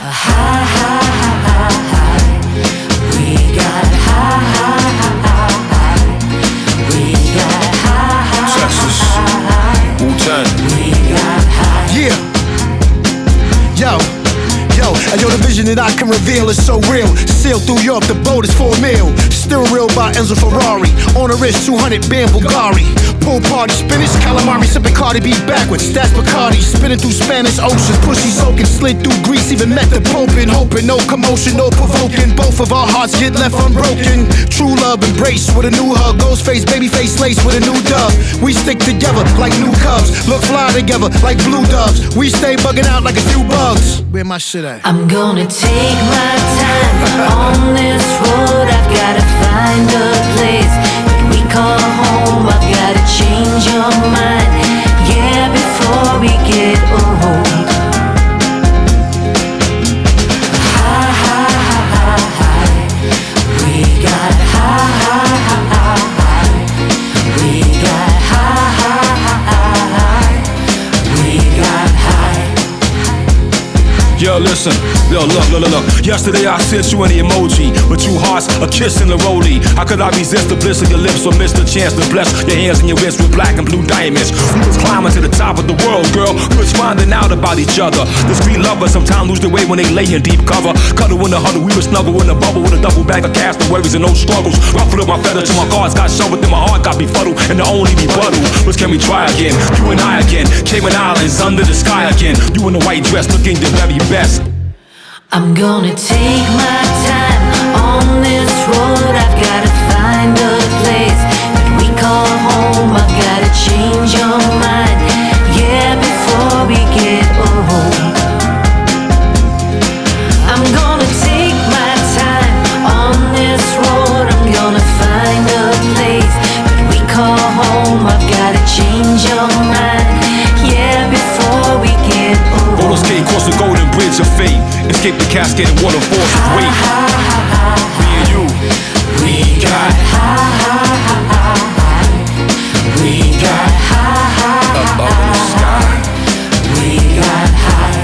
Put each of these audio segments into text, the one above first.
Texas, Wu-Tang. Yeah. Yo, the vision that I can reveal is so real. Sail through Europe, the boat is 4 mil. Steering wheel by Enzo Ferrari. On the wrist, 200 band Bulgari. Pool party, spinach, calamari, sipping Cardi B backwards. That's Bacardi, spinning through Spanish oceans. Pussy soaking, slid through Greece, even met the Pope in hoping. No commotion, no provoking. Both of our hearts get left unbroken. True love embrace with a new hug. Ghost face, baby face lace with a new dove. We stick together like new cubs. Look fly together like blue doves. We stay bugging out like a few bugs. Where my shit at? I'm gonna take my time on this road. I've gotta find a place that we call home. I've gotta change your mind, yeah, before we get old. High, high, high, high. We got high, high, high, high. We got high, high, high, high. We got high. Yo, listen, look. Yesterday I sent you an emoji with 2 hearts, a kiss and a rollie. How could I resist the bliss of your lips or miss the chance to bless your hands and your wrists with black and blue diamonds? We was climbing to the top of the world, girl. We was finding out about each other. Discreet lovers sometimes lose their way when they lay in deep cover. Cuddle in the huddle, we were snuggle in the bubble with a double bag of cash, no worries and no struggles. Ruffled up my feathers till my cards got shoveled, then my heart got befuddled. And the only rebuttal was, can we try again? You and I again, Cayman Islands under the sky again. You in the white dress looking your very best. I'm gonna take my time on this road. I've gotta find a place that we call home. I've gotta change your mind, yeah, before we get old. I'm gonna take my time on this road. I'm gonna find a place that we call home. I've gotta change your mind, yeah, before we get old. Roller skate across the golden bridge of fate. Escape the cascade and waterfalls of weight. Me and you, we got high. We got high. up in the sky. We got high.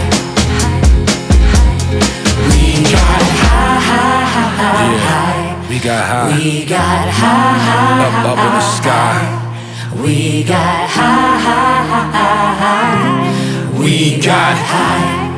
We got high. Yeah, we got high. We got high. Up in the sky. We got high. We got high.